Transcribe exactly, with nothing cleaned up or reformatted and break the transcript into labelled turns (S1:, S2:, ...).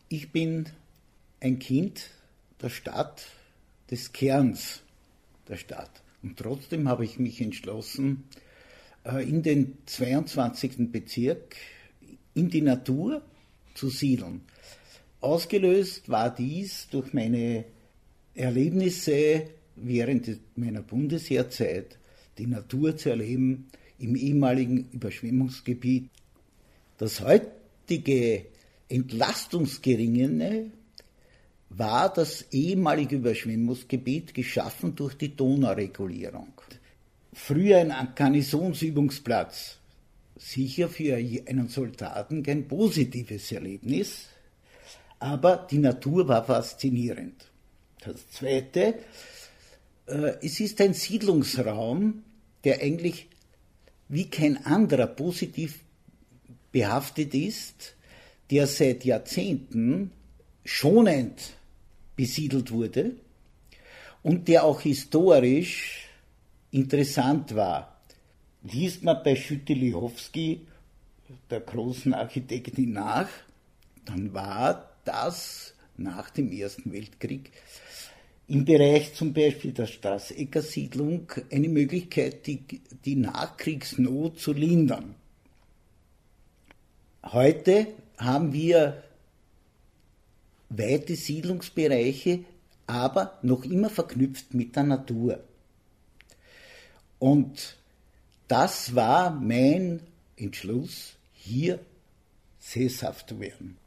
S1: Ich bin ein Kind der Stadt, des Kerns der Stadt. Und trotzdem habe ich mich entschlossen, in den zweiundzwanzigsten Bezirk in die Natur zu siedeln. Ausgelöst war dies durch meine Erlebnisse während meiner Bundesheerzeit, die Natur zu erleben im ehemaligen Überschwemmungsgebiet. Das heutige Entlastungsgeringene war das ehemalige Überschwemmungsgebiet, geschaffen durch die Donauregulierung. Früher ein Garnisonsübungsplatz, sicher für einen Soldaten kein positives Erlebnis, aber die Natur war faszinierend. Das Zweite, äh, es ist ein Siedlungsraum, der eigentlich wie kein anderer positiv behaftet ist, der seit Jahrzehnten schonend besiedelt wurde und der auch historisch interessant war. Liest man bei Schütte-Lihotzky, der großen Architektin, nach, dann war das nach dem Ersten Weltkrieg im Bereich zum Beispiel der Straßecker-Siedlung eine Möglichkeit, die, die Nachkriegsnot zu lindern. Heute haben wir weite Siedlungsbereiche, aber noch immer verknüpft mit der Natur. Und das war mein Entschluss, hier sesshaft zu werden.